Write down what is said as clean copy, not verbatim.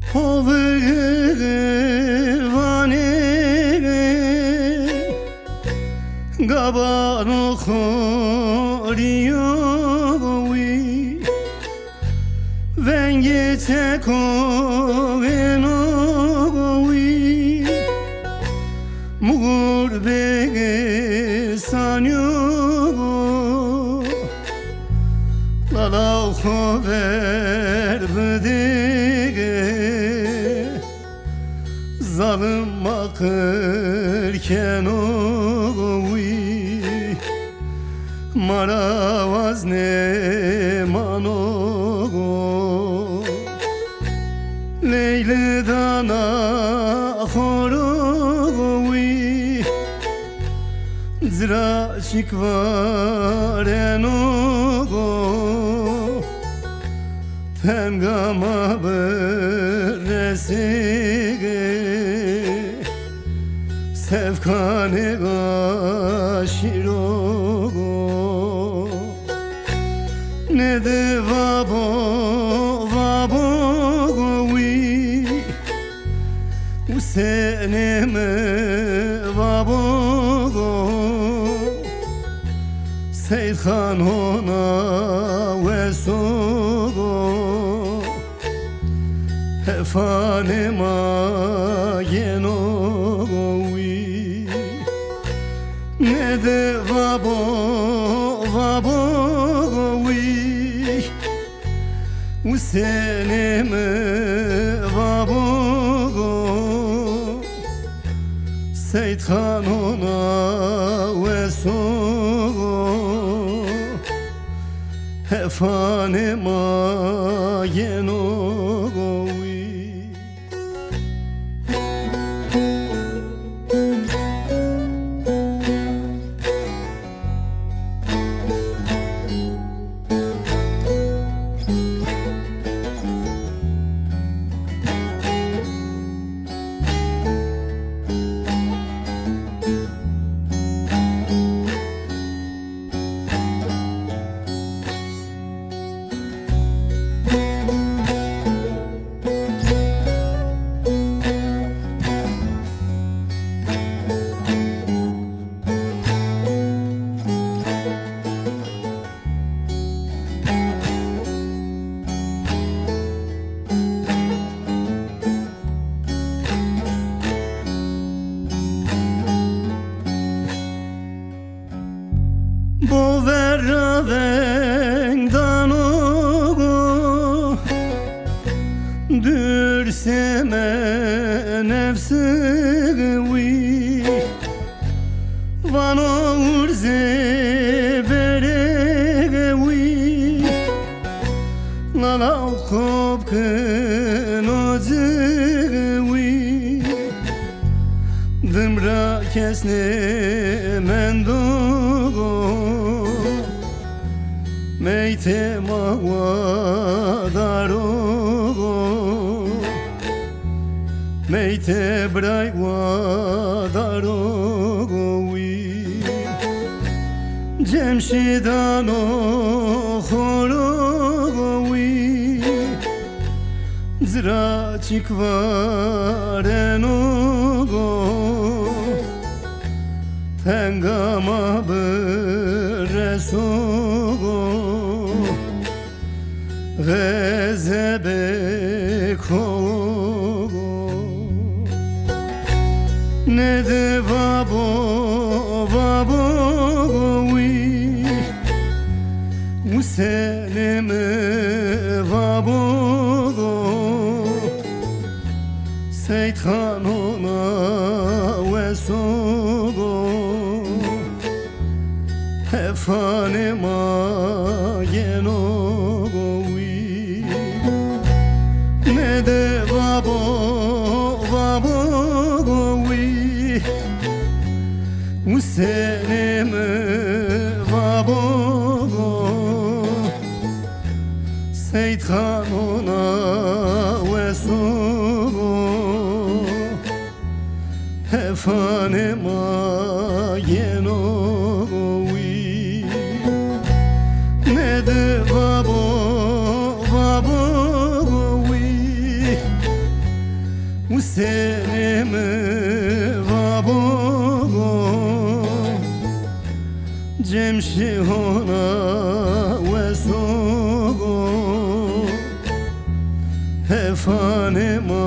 Povevane Gabano Choriowi Vengete Kovenowi Mugur Bege Sanyo Lala Khover Bdege Zalim akırken ovi Maravaz ne manogo Leyle dana horovi Zira şikvaren ogo Pengama beresege Sevkane gaşirogo Ne de vabo govi Useneme vabogo Seyd Khan hona vesogo Hefane ma yenogovi Ne de vabo govi Useneme vabogo Seyd Khan ona vesogo Hefane ma yenogovi Boverra vengdanogo Dürseme nefsevi Vano urze berevi Lalav kopken ozevi Dımra kesne mendogo Meyte mağadarogo Meyte braygadarogo Cemşidano horogo Zira çikvarenogo Pengama beresogo Gezebe kogo Ne de vabo govi Useneme vabogo Seyd Khan ona vesogo Hefane ma yenogovi Ne de vabo govi Useneme vabogo Seyd Khan ona vesogo Hefane ma yenogovi Ne de vabo govi سرم وابو جمشي هنا وسوغو هفانما